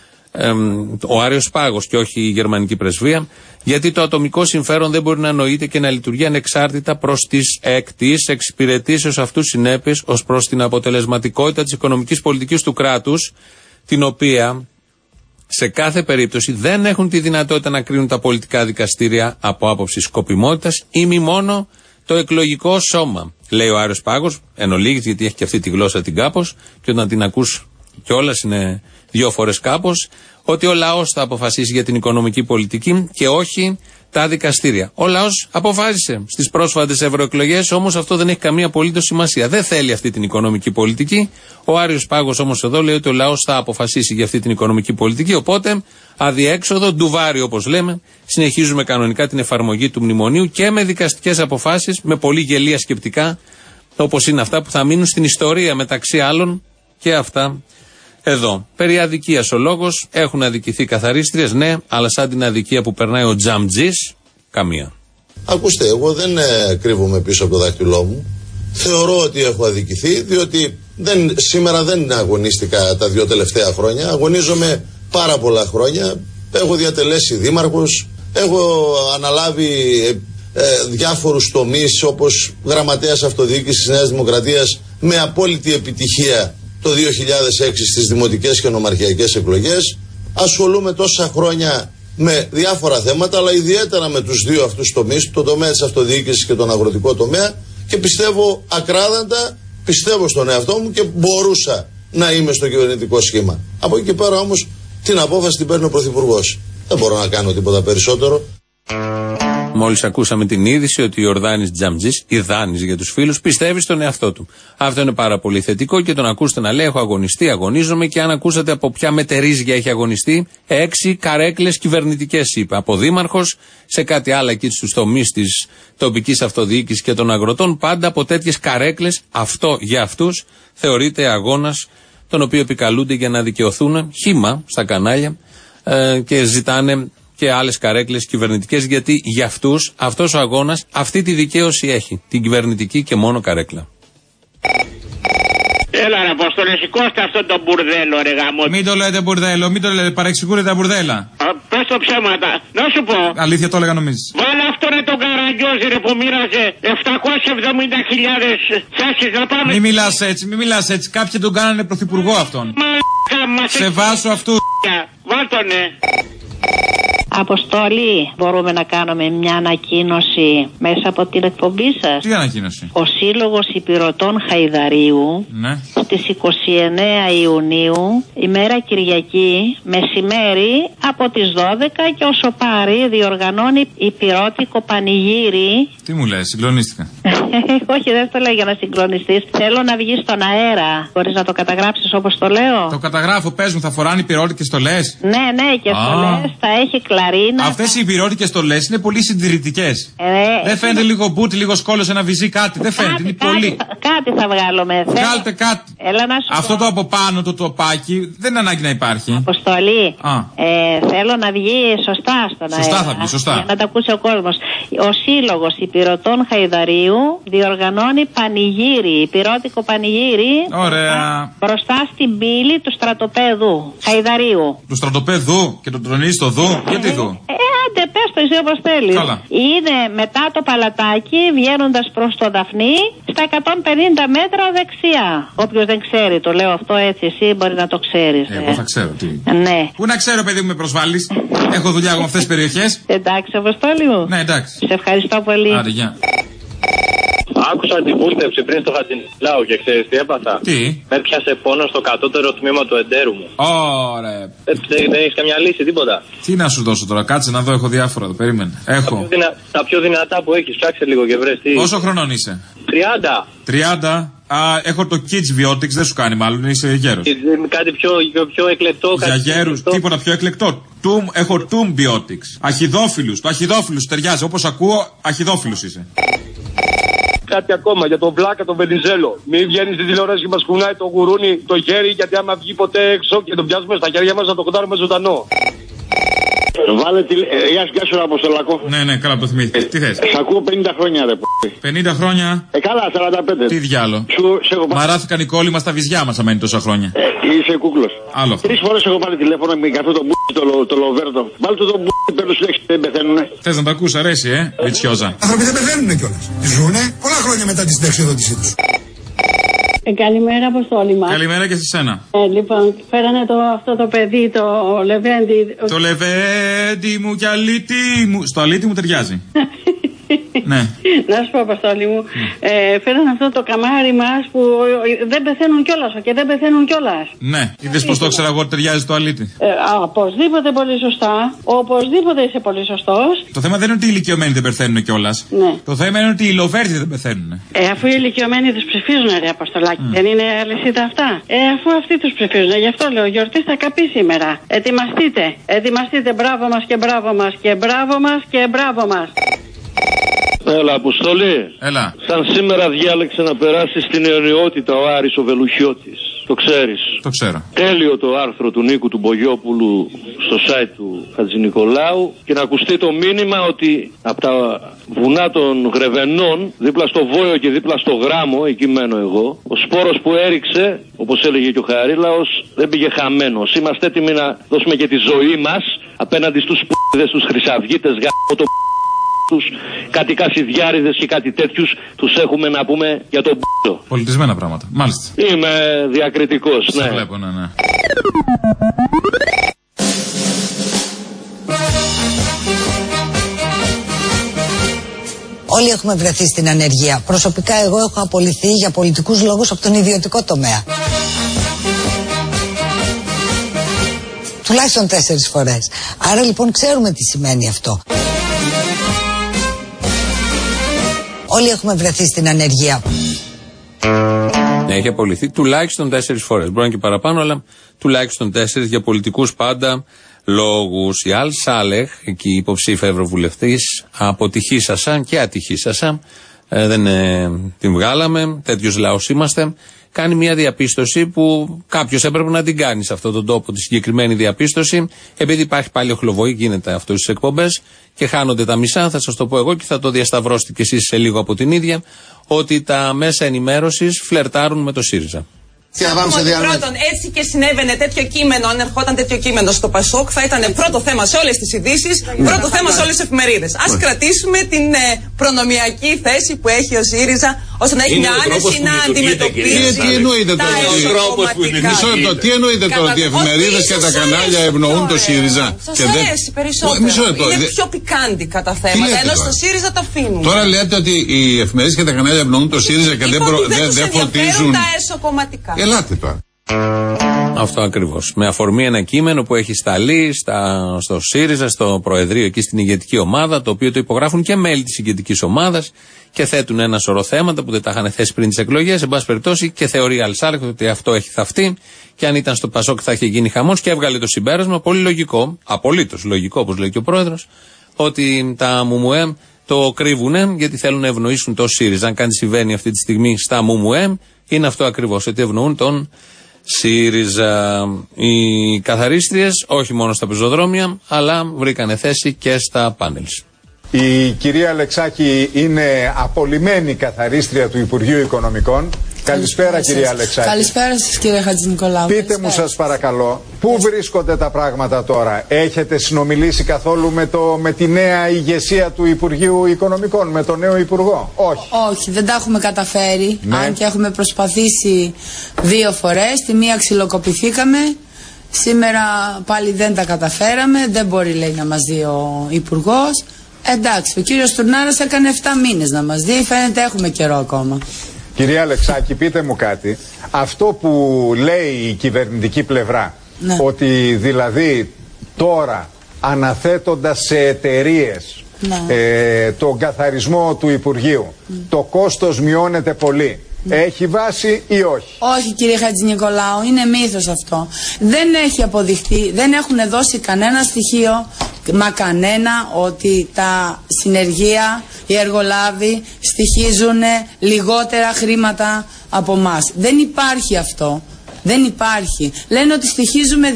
ο Άρειος Πάγος και όχι η γερμανική πρεσβεία, γιατί το ατομικό συμφέρον δεν μπορεί να νοείται και να λειτουργεί ανεξάρτητα προς τις εξυπηρετήσεως αυτού συνέπειες ως προς την αποτελεσματικότητα της οικονομικής πολιτικής του κράτους, την οποία σε κάθε περίπτωση δεν έχουν τη δυνατότητα να κρίνουν τα πολιτικά δικαστήρια από άποψη σκοπιμότητας ή μη μόνο το εκλογικό σώμα. Λέει ο Άρειος Πάγος, εν ολίγης, γιατί έχει και αυτή τη γλώσσα την κάπως, και όταν την ακούς κιόλας είναι δύο φορές κάπως, ότι ο λαός θα αποφασίσει για την οικονομική πολιτική και όχι τα δικαστήρια. Ο λαός αποφάσισε στις πρόσφατες ευρωεκλογές, όμως αυτό δεν έχει καμία απολύτως σημασία. Δεν θέλει αυτή την οικονομική πολιτική. Ο Άρειος Πάγος όμως εδώ λέει ότι ο λαός θα αποφασίσει για αυτή την οικονομική πολιτική. Οπότε, αδιέξοδο, ντουβάρι όπως λέμε, συνεχίζουμε κανονικά την εφαρμογή του μνημονίου και με δικαστικές αποφάσεις, με πολύ γελία σκεπτικά, όπως είναι αυτά που θα μείνουν στην ιστορία μεταξύ άλλων και αυτά. Εδώ. Περί αδικίας ο λόγος. Έχουν αδικηθεί καθαρίστριες, ναι, αλλά σαν την αδικία που περνάει ο Τζαμτζής, καμία. Ακούστε, εγώ δεν κρύβομαι πίσω από το δάχτυλό μου. Θεωρώ ότι έχω αδικηθεί, διότι σήμερα δεν αγωνίστηκα τα 2 τελευταία χρόνια. Αγωνίζομαι πάρα πολλά χρόνια. Έχω διατελέσει δήμαρχος, έχω αναλάβει διάφορους τομείς όπως γραμματέας αυτοδιοίκησης της Νέας Δημοκρατίας με απόλυτη επιτυχία το 2006 στις δημοτικές και νομαρχιακές εκλογές. Ασχολούμαι τόσα χρόνια με διάφορα θέματα, αλλά ιδιαίτερα με τους δύο αυτούς τομείς, το τομέα της αυτοδιοίκησης και τον αγροτικό τομέα, και πιστεύω ακράδαντα, πιστεύω στον εαυτό μου και μπορούσα να είμαι στο κυβερνητικό σχήμα. Από εκεί και πέρα όμως την απόφαση την παίρνει ο Πρωθυπουργός. Δεν μπορώ να κάνω τίποτα περισσότερο. Μόλις ακούσαμε την είδηση ότι ο Ιορδάνης Τζαμτζής, Ιδάνης για τους φίλους, πιστεύει στον εαυτό του. Αυτό είναι πάρα πολύ θετικό και τον ακούσετε να λέει: έχω αγωνιστεί, αγωνίζομαι. Και αν ακούσατε από ποια μετερίζια έχει αγωνιστεί, 6 καρέκλες κυβερνητικές είπε. Από δήμαρχος σε κάτι άλλο εκεί στους τομείς της τοπικής αυτοδιοίκησης και των αγροτών, πάντα από τέτοιες καρέκλες. Αυτό για αυτούς θεωρείται αγώνας τον οποίο επικαλούνται για να δικαιωθούν χύμα στα κανάλια και ζητάνε και άλλες καρέκλες κυβερνητικές, γιατί για αυτούς αυτός ο αγώνας αυτή τη δικαίωση έχει, την κυβερνητική και μόνο καρέκλα. Έλα ρε Αποστόλη, σηκώστε αυτό το μπουρδέλο ρε γαμό. Μην το λέτε μπουρδέλο, μην το λέτε, παρεξηγούρετε τα μπουρδέλα. Πες το ψέματα, να σου πω. Αλήθεια το έλεγα νομίζεις. Βάλε αυτό ρε τον Καραγκιόζη ρε που μοίραζε 770.000 θέσεις να πάμε. Μη μιλάς έτσι, κάποιοι τον κάνανε πρωθυπουργό αυτόν. Σε βάσο αυτού. Βάλτονε. Αποστόλη, μπορούμε να κάνουμε μια ανακοίνωση μέσα από την εκπομπή σας? Τι ανακοίνωση? Ο Σύλλογος Υπηρωτών Χαϊδαρίου, ναι, στις 29 Ιουνίου, ημέρα Κυριακή, μεσημέρι, από τις 12 και όσο πάρει, διοργανώνει υπηρώτικο πανηγύρι. Τι μου λες, συγκλονίστηκα. Όχι, δεν το λέω για να συγκλονιστείς. Θέλω να βγει στον αέρα. Μπορείς να το καταγράψεις όπως το λέω? Το καταγράφω, πες μου, θα φοράνε υπηρώτικες στολές? Ναι, και στολές, θα έχει κλαρίνα. Αυτές οι υπηρώτικες στολές είναι πολύ συντηρητικές. Δεν φαίνεται λίγο μπούτι, λίγο σκόλος, ένα βυζί, κάτι? Δεν φαίνεται, είναι πολύ. Κάτι θα βγάλουμε. Βγάλτε κάτι. Έλα να σου αυτό το από πάνω, το τοπάκι, δεν είναι ανάγκη να υπάρχει. Αποστολή. Θέλω να βγει σωστά στον αέρα. Σωστά θα βγει, σωστά. Για να τα ακούσει ο κόσμος. Ο Σύλλογος Υπηρωτών Χαϊδαρίου διοργανώνει πανηγύρι, υπηρώτικο πανηγύρι. Ωραία. Μπροστά στην πύλη του στρατοπέδου Χαϊδαρίου. Του στρατοπέδου και τον τρονίζει στο δου. Γιατί δου? Άντε, πες το εσύ όπως θέλεις. Καλά. Είναι μετά το παλατάκι, βγαίνοντας προς το Δαφνί, στα 150 μέτρα δεξιά. Όποιος δεν ξέρει, το λέω αυτό έτσι, εσύ μπορεί να το ξέρεις. Εγώ θα ξέρω τι. Ναι. Πού να ξέρω, παιδί μου, με προσβάλλεις? Έχω δουλειά εγώ με αυτές τις περιοχές. Εντάξει, Αποστόλη μου. Ναι, εντάξει. Σε ευχαριστώ πολύ. Άντε, γεια. Άκουσα την πούστευση πριν στο Χατζηνικολάου και ξέρεις τι έπαθα? Τι? Με πιάσε πόνο στο κατώτερο τμήμα του εντέρου μου. Ωραία. Δεν έχεις καμιά λύση, τίποτα? Τι να σου δώσω τώρα, κάτσε να δω, έχω διάφορα εδώ, περίμενε. Έχω. Τα πιο δυνατά που έχεις, ψάξε λίγο και βρες τι. Πόσο χρονών είσαι? 30. 30. Έχω το Kids Biotics, δεν σου κάνει μάλλον, είσαι γέρος. Κάτι πιο εκλεκτό. Για γέρους, τίποτα πιο εκλεκτό. Έχω Tomb Biotics. Αχυδόφιλους, το αχυδόφιλους ταιριάζει, όπως ακούω, αχυδόφιλους είσαι. Κάτι ακόμα για τον Βλάκα, τον Βενιζέλο. Μην βγαίνει στη τηλεόραση και μας κουνάει το γουρούνι το χέρι, γιατί άμα βγει ποτέ έξω και τον πιάσουμε στα χέρια μας να το κοντάρουμε ζωντανό. Βάλε τη. Γεια σου, Αποστολάκο. Ναι, καλά το θυμήθηκα. Τι θες? Σ' ακούω 50 χρόνια, ρε. 50 χρόνια. Καλά, 45. Τι διάλο. Μαράθηκαν οι κόλλοι μας τα βυζιά μας, αμένει τόσα χρόνια. Είσαι κούκλος. Άλλο αυτό. 3 φορές έχω πάρει τηλέφωνο με αυτό το το Λοβέρτο. Βάλτε το παίρνω συνέχεια, δεν πεθαίνουνε. Θες να το ακούς, αρέσει, Βιτσιόζα. Άνθρωποι δεν πεθαίνουνε κιόλας. Ζουνε πολλά χρόνια μετά τη συνταξιοδότησή τους. Καλημέρα, Αποστόλη μας. Καλημέρα και σε σένα. Λοιπόν, φέρανε αυτό το παιδί, το Λεβέντι. Το Λεβέντι μου και αλήτη μου. Στο αλήτη μου ταιριάζει. Ναι. Να σου πω, Αποστόλη μου, φέραν αυτό το καμάρι μας που δεν πεθαίνουν κιόλας και δεν πεθαίνουν κιόλας. Ναι, είδες πως το ήξερα εγώ ότι ταιριάζει στο αλήτη. Οπωσδήποτε πολύ σωστά. Οπωσδήποτε είσαι πολύ σωστός. Το θέμα δεν είναι ότι οι ηλικιωμένοι δεν πεθαίνουν κιόλας. Ναι. Το θέμα είναι ότι οι Λοβέρδοι δεν πεθαίνουν. Αφού οι ηλικιωμένοι τους ψηφίζουν, ρε Αποστολάκη, δεν είναι αλυσίδα αυτά. Αφού αυτοί τους ψηφίζουν, γι' αυτό λέω γιορτή θα καπεί σήμερα. Ετοιμαστείτε. Ετοιμαστείτε, μπράβο μας και μπράβο μας και μπράβο μας και μπράβο μας. Έλα, Αποστολή. Έλα. Σαν σήμερα διάλεξε να περάσει στην αιωνιότητα ο Άρης ο Βελουχιώτης. Το ξέρεις? Το ξέρω. Τέλειο το άρθρο του Νίκου του Μπογιόπουλου στο site του Χατζηνικολάου και να ακουστεί το μήνυμα ότι από τα βουνά των Γρεβενών, δίπλα στο Βόιο και δίπλα στο Γράμμο, εκεί μένω εγώ, ο σπόρος που έριξε, όπως έλεγε και ο Χαρίλαος, δεν πήγε χαμένος. Είμαστε έτοιμοι να δώσουμε και τη ζωή μας απέναντι στους π***δες, τους χρυσαυγίτες, γάμο το τους κάτι κασιδιάριδες και κάτι τέτοιους, τους έχουμε να πούμε για τον π***ο. Πολιτισμένα πράγματα, μάλιστα. Είμαι διακριτικός, ναι. Σε βλέπω, ναι. Όλοι έχουμε βρεθεί στην ανεργία. Προσωπικά εγώ έχω απολυθεί για πολιτικούς λόγους από τον ιδιωτικό τομέα. Τουλάχιστον 4 φορές. Άρα λοιπόν ξέρουμε τι σημαίνει αυτό. Όλοι έχουμε βρεθεί στην ανεργία. Έχει απολυθεί τουλάχιστον 4 φορές. Μπορεί να και παραπάνω, αλλά τουλάχιστον 4 για πολιτικούς πάντα λόγους. Η Αλ Σάλεχ, εκεί υποψήφια ευρωβουλευτής, αποτυχήσασαν και ατυχήσασαν. Δεν την βγάλαμε, τέτοιος λαός είμαστε. Κάνει μια διαπίστωση που κάποιος έπρεπε να την κάνει σε αυτόν τον τόπο, τη συγκεκριμένη διαπίστωση. Επειδή υπάρχει πάλι οχλοβοή, γίνεται αυτό στις εκπομπές και χάνονται τα μισά. Θα σας το πω εγώ και θα το διασταυρώσετε κι εσείς σε λίγο από την ίδια. Ότι τα μέσα ενημέρωσης φλερτάρουν με το ΣΥΡΙΖΑ. Πρώτον, έτσι και συνέβαινε τέτοιο κείμενο, αν ερχόταν τέτοιο κείμενο στο ΠΑΣΟΚ, θα ήταν πρώτο θέμα σε όλες τις ειδήσεις, πρώτο θέμα σε όλες τις εφημερίδες. Ας κρατήσουμε την προνομιακή θέση που έχει ο ΣΥΡΙΖΑ, ώστε να έχει μια άνεση να αντιμετωπίσει. Τι εννοείται τώρα, τι εννοείται τώρα ότι οι εφημερίδες και τα κανάλια ευνοούν το ΣΥΡΙΖΑ? Σας αρέσει περισσότερο. Είναι πιο πικάντικα τα θέματα, ενώ στο ΣΥΡΙΖΑ τα αφήνουν. Τώρα λέτε ότι οι εφημερίδες και τα κανάλια ευνοούν το ΣΥΡΙΖΑ και δεν φωτίζουν τα εσωκομματικά. Ελάτε τώρα. Αυτό ακριβώς. Με αφορμή ένα κείμενο που έχει σταλεί στο ΣΥΡΙΖΑ, στο Προεδρείο, εκεί στην ηγετική ομάδα, το οποίο το υπογράφουν και μέλη της ηγετικής ομάδας και θέτουν ένα σωρό θέματα που δεν τα είχαν θέσει πριν τις εκλογές. Εν πάση περιπτώσει, και θεωρεί Αλσάλεχ ότι αυτό έχει θαυτεί και αν ήταν στο ΠΑΣΟΚ θα είχε γίνει χαμός και έβγαλε το συμπέρασμα, πολύ λογικό, απολύτως λογικό, όπως λέει και ο πρόεδρος, ότι τα ΜΟΜΟΕ το κρύβουνε γιατί θέλουν να ευνοήσουν το ΣΥΡΙΖΑ. Αν κάτι συμβαίνει αυτή τη στιγμή στα ΜΟΜΟΕ, είναι αυτό ακριβώς, ότι ευνοούν τον ΣΥΡΙΖΑ. Οι καθαρίστριες, όχι μόνο στα πεζοδρόμια, αλλά βρήκανε θέση και στα πάνελς. Η κυρία Αλεξάκη είναι απολυμένη καθαρίστρια του Υπουργείου Οικονομικών. Καλησπέρα κυρία Αλεξάκη. Καλησπέρα σας κύριε Χατζηνικολάου. Πείτε μου σας παρακαλώ, πού βρίσκονται τα πράγματα τώρα? Έχετε συνομιλήσει καθόλου με τη νέα ηγεσία του Υπουργείου Οικονομικών, με τον νέο Υπουργό? Όχι. Όχι, δεν τα έχουμε καταφέρει, αν και έχουμε προσπαθήσει 2 φορές. Τη μία ξυλοκοπηθήκαμε, σήμερα πάλι δεν τα καταφέραμε, δεν μπορεί λέει να μας δει ο Υπουργός. Εντάξει, ο κύριος Τουρνάρας έκανε 7 μήνες να μας δει, φαίνεται έχουμε καιρό ακόμα. Κυρία Αλεξάκη, πείτε μου κάτι. Αυτό που λέει η κυβερνητική πλευρά, ότι δηλαδή τώρα αναθέτοντας σε εταιρείες τον καθαρισμό του Υπουργείου, το κόστος μειώνεται πολύ. Έχει βάση ή όχι? Όχι κύριε Χατζηνικολάου, είναι μύθος αυτό. Δεν έχει αποδειχθεί, δεν έχουν δώσει κανένα στοιχείο, μα κανένα, ότι τα συνεργεία, οι εργολάβοι στοιχίζουν λιγότερα χρήματα από μας. Δεν υπάρχει αυτό. Δεν υπάρχει. Λένε ότι στοιχίζουμε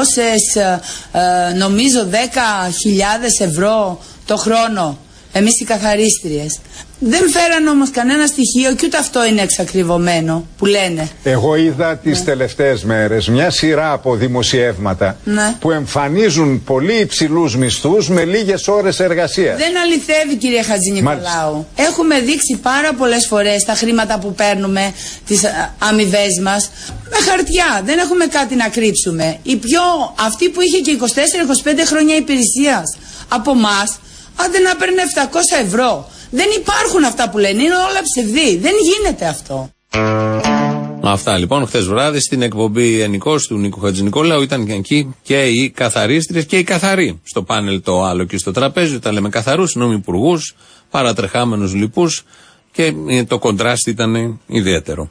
200, νομίζω 10.000 ευρώ το χρόνο. Εμείς οι καθαρίστριες. Δεν φέραν όμως κανένα στοιχείο και ούτε αυτό είναι εξακριβωμένο που λένε. Εγώ είδα τις τελευταίες μέρες μια σειρά από δημοσιεύματα που εμφανίζουν πολύ υψηλούς μισθούς με λίγες ώρες εργασίας. Δεν αληθεύει κύριε Χατζηνικολάου. Έχουμε δείξει πάρα πολλές φορές τα χρήματα που παίρνουμε, τις αμοιβές μας, με χαρτιά. Δεν έχουμε κάτι να κρύψουμε. Αυτή που είχε και 24-25 χρόνια υπηρεσίας από μας, άντε να παίρνει 700 ευρώ. Δεν υπάρχουν αυτά που λένε, είναι όλα ψευδή. Δεν γίνεται αυτό. Αυτά λοιπόν, χθες βράδυ στην εκπομπή Ενικός του Νίκου Χατζηνικολάου ήταν εκεί και οι καθαρίστριες και οι καθαροί. Στο πάνελ το άλλο και στο τραπέζι, τα λέμε καθαρούς, συγγνώμη, υπουργούς, παρατρεχάμενους λοιπούς και το κοντράστι ήταν ιδιαίτερο.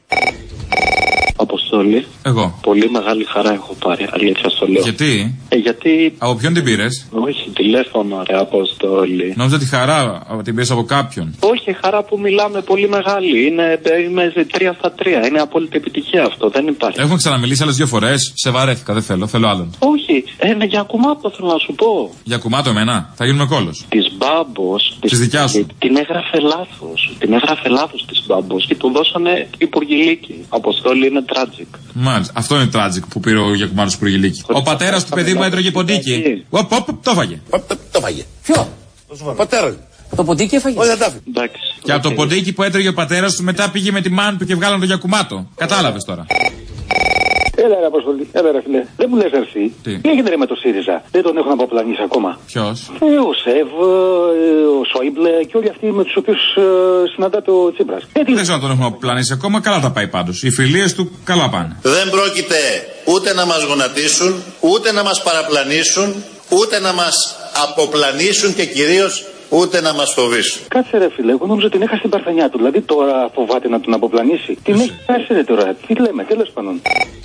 Αποστόλη. Εγώ. Πολύ μεγάλη χαρά έχω πάρει, αλήθεια στο λέω. Γιατί? Γιατί. Από ποιον την πήρες? Όχι, τηλέφωνο, ρε Αποστόλη. Νόμιζα τη χαρά την πήρες από κάποιον. Όχι, χαρά που μιλάμε πολύ μεγάλη. Είμαι 3 στα 3. Είναι απόλυτη επιτυχία αυτό. Δεν υπάρχει. Έχουμε ξαναμιλήσει άλλες 2 φορές. Σε βαρέθηκα, δεν θέλω άλλον. Όχι, για κουμάτο θέλω να σου πω. Για κουμάτο εμένα, θα γίνουμε κόλος. Τη Μπάμπος. Τη δικιά σου. Την έγραφε λάθος. Την έγραφε λάθος τη Μπάμπος και του δώσανε υπουργηλίκη. Αποστόλη είναι tragic. Μάλιστα, αυτό είναι tragic που πήρε ο Γιακουμάτος υπουργηλίκη. Ο πατέρας του παιδί μου έτρωγε ποντίκι. Το φάγε. Το φάγε. Ποιο? Ο πατέρας. Το ποντίκι έφαγε. Και από το ποντίκι που έτρωγε ο πατέρας του μετά πήγε με τη μάνα του και βγάλαν τον Γιακουμάτο. Κατάλαβες τώρα. Έλα ρε Αποστολή, έλα ρε φίλε. Δεν μου λες εσύ. Τι έγινε ρε με το ΣΥΡΙΖΑ? Δεν τον έχουν αποπλανήσει ακόμα. Ποιος? Ο ΣΕΒ, ο Σόιμπλε και όλοι αυτοί με τους οποίους συναντάται ο Τσίπρας. Δεν ξέρω αν τον έχουν αποπλανήσει ακόμα, καλά τα πάει πάντως. Οι φιλίες του καλά πάνε. Δεν πρόκειται ούτε να μας γονατίσουν, ούτε να μας παραπλανήσουν, ούτε να μας αποπλανήσουν και κυρίως ούτε να μας φοβήσουν. Κάτσε ρε φίλε, εγώ νόμιζα την έχασε στην παρθενιά του. Δηλαδή τώρα φοβάται να τον αποπλανήσει. Την έχει χάσει ρε τώρα. Τι λέμε, τέλος πάντων.